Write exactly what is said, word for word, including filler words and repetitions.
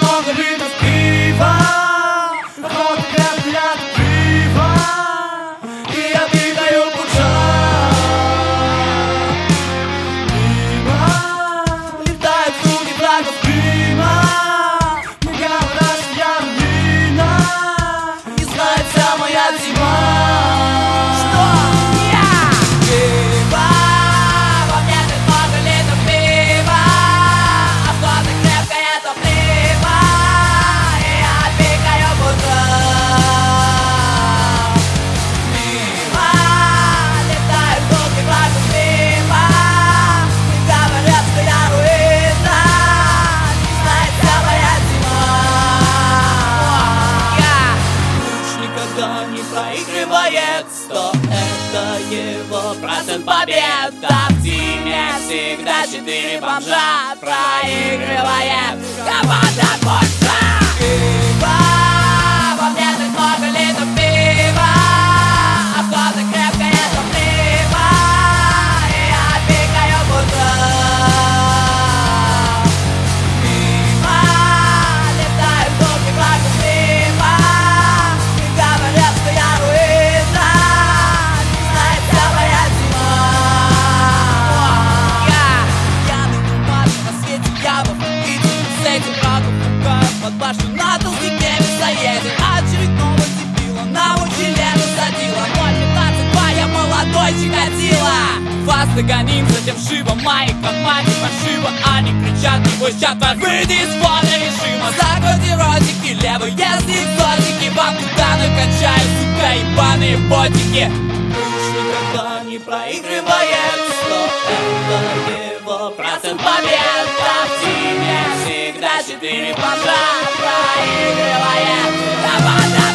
много литров пива, охота крепкая от пива, и я передаю пуджа. Мимо летают звуки флагов Крыма, мне говорят, что я руина, и знает вся моя зима. Не проигрывает сто, это его процент побед. А в зиме всегда четыре бомжа проигрывает команда Польша. Пиво, во мне так много литров пива, охота крепкая, это пиво, и я пикаю будто. Мимо летают звуки флагов Крыма, говорят, что я руина, не знает вся моя зима. Я пьяный на свете явок, видел с этим раком рукой под башню на толстяке заедет. Очередного дебила на училе насадила. ноль пятнадцать два, я молодой Чикатило. Вас догоним, затем шиба, мои команде фальшиво. Они кричат, небось, сейчас тварь, выйди из поля режима. Закройте ротики, левые экзотики, вам туда накачаю, сука, ебаные ботики. Уж никогда не проигрывает сто, это его процент побед. А в зиме всегда четыре бомжа проигрывает команда.